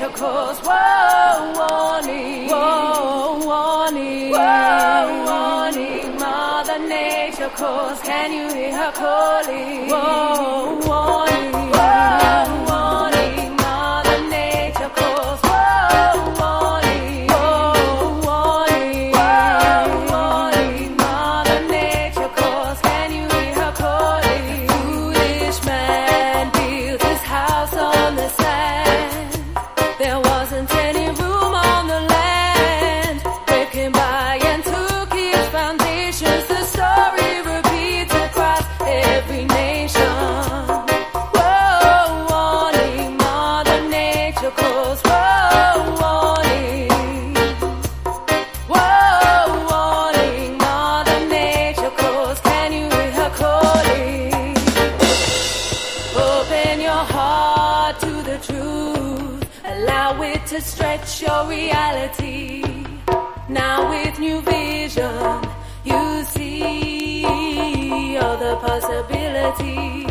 nature calls. Whoa, warning. Whoa, warning. Whoa, warning. Mother Nature calls. Can you hear her calling? Whoa, warning. Whoa, warning. Mother Nature calls. Whoa, warning. Whoa, warning. Whoa, warning. Mother Nature calls. Can you hear her calling? Foolish man built his house on the sand. There wasn't any room on the land. Wave came by and took his foundations. The story repeats across every nation. Whoa, warning, Mother Nature calls. Whoa, warning. Whoa, warning, Mother Nature calls. Can you hear her calling? Open your heart to the truth. Allow it to stretch your reality. Now with new vision, you see all the possibilities.